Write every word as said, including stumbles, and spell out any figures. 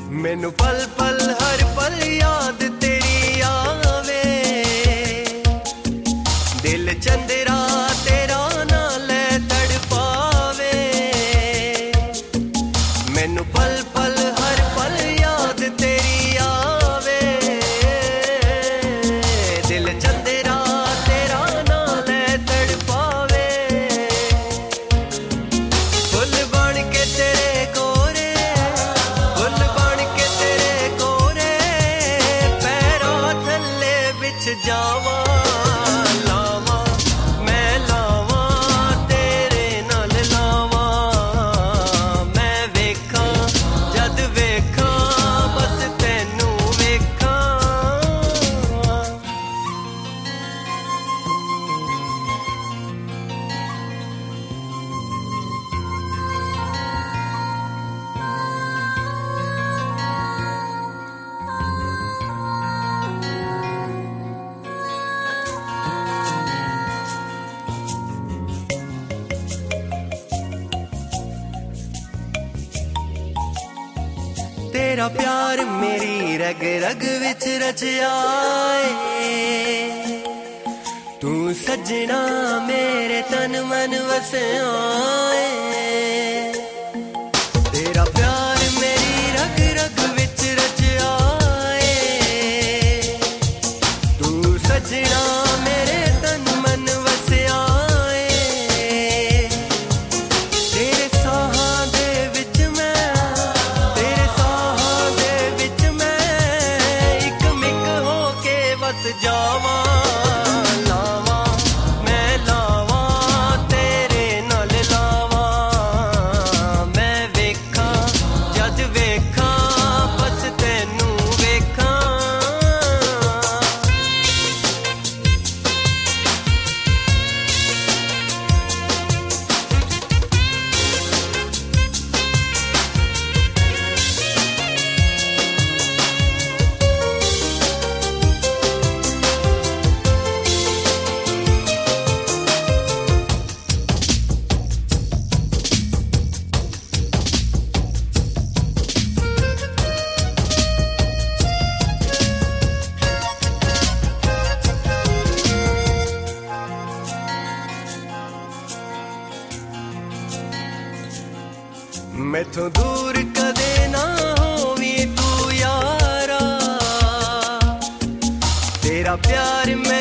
मैनू पल पल हर पल याद तेरी आवे, दिल चंदरा तेरा नाल तड़पावे। मैनू पल पल हर पल याद तेरी आवे, दिल चंदरा तेरा नाल तड़पावे। फुल बन के तेरे कोरे, फुल बन के तेरे कोरे, पैरों थल्ले बिछ जावा। तेरा प्यार मेरी रग रग विच रचिया है, तू सजना मेरे तन मन वसिया है। तेरा प्यार मेरी रग रग विच रचिया है, तू सजना मेरे तन मन वसिया है। तेरे साहां दे विच मैं, जावा लावा मैं लावा तेरे नाल लावा। मैं वेखा जद वेखा बस तेनू वेखा। मैथों दूर कदे ना होवी तू यारा, तेरा प्यार मैं